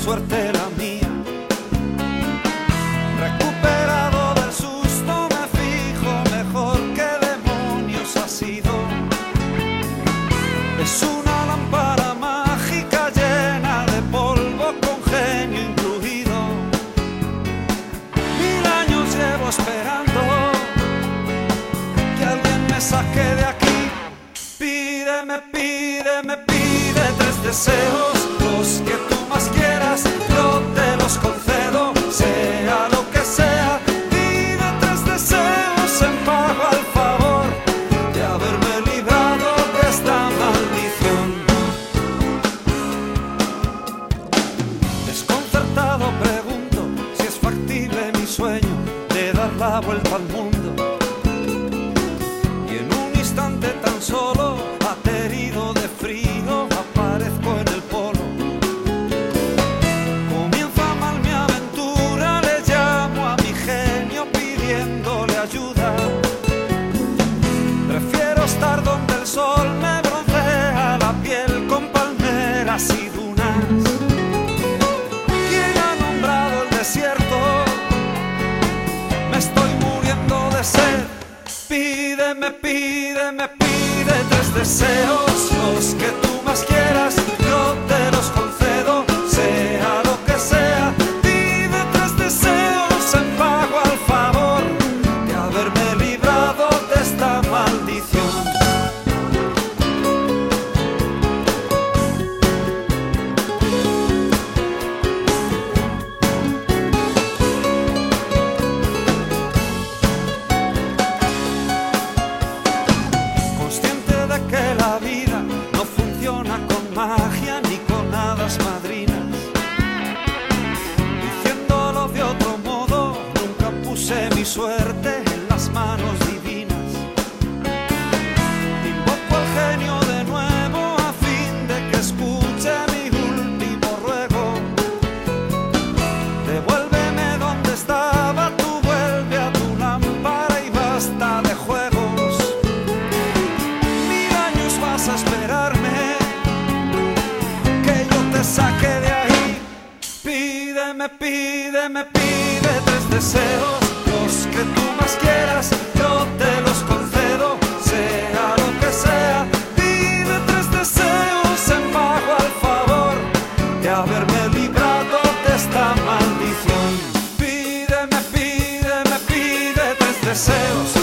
suerte la mía. Recuperado del susto me fijo mejor qué demonios ha sido. Es una lámpara mágica llena de polvo con genio incluido. 1000 años llevo esperando que alguien me saque de aquí. Pídeme, pídeme, pide 3 deseos, los que tú más quieras, yo te los concedo, sea lo que sea. Pide 3 deseos en pago al favor de haberme librado de esta maldición. Desconcertado pregunto si es factible mi sueño de dar la vuelta al mundo. Y en un instante tan solo, aterido de frío, aparezco en el polo. Comienza mal mi aventura, le llamo a mi genio pidiéndole ayuda. Prefiero estar donde el sol me broncea la piel con palmeras y dunas. ¿Quién ha nombrado el desierto? Me estoy muriendo de sed. Pídeme, pídeme, pide 3 deseos, los que tú más quieras, yo te los concedo, sea lo que sea. Pide 3 deseos en pago al favor de haberme librado de esta maldición. Que la vida no funciona con magia ni con hadas madrinas. Diciéndolo de otro modo, nunca puse mi suerte en las manos divinas. Invoco al genio de nuevo a fin de que escuche mi último ruego. Devuélveme donde estaba, tú vuelve a tu lámpara y basta de juegos. A esperarme que yo te saque de ahí. Pídeme, pídeme, pide 3 deseos, los que tú más quieras, yo te los concedo, sea lo que sea. Pide 3 deseos en pago al favor de haberme librado de esta maldición. Pídeme, pídeme, pide 3 deseos.